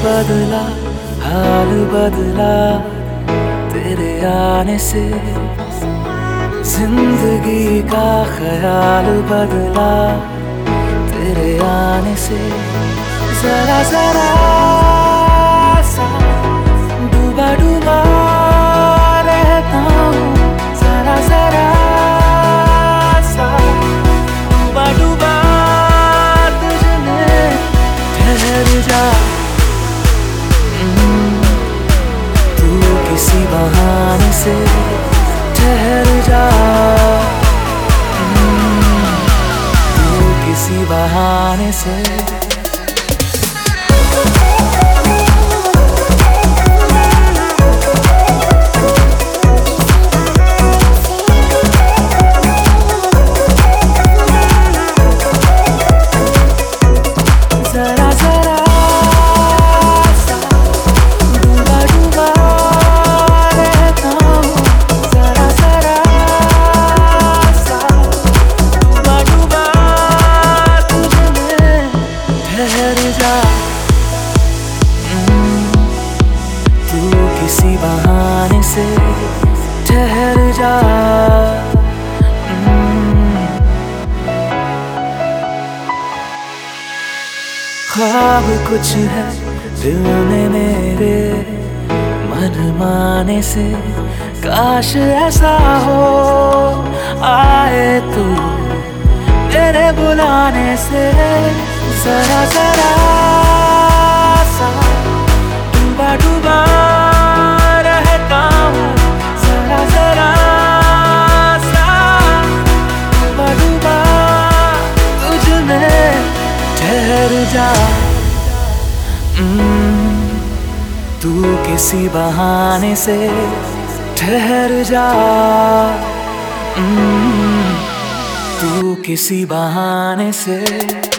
बदला, हाल बदला तेरे आने से। जिंदगी का ख्याल बदला तेरे आने से। जरा जरा सा डूबा डूबा रहता हूँ, जरा जरा सा डूबा डूबा तुझमें। ठहर जा तू किसी बहाने से, ठहर जा तू किसी बहाने से। जरा जरा सा डूबा डूबा रहता हूँ, जरा जरा सा डूबा डूबा तुझमें। ठहर जा तू किसी बहाने से, ठहर जा ख्वाब कुछ है दिल में मेरे मन माने से। काश ऐसा हो आए तू मेरे बुलाने से। जरा जरा सा डूबा डूबा रहता हूँ, जरा जरा सा डूबा डूबा तुझमें। ठहर जा तू किसी बहाने से, ठहर जा तू किसी बहाने से।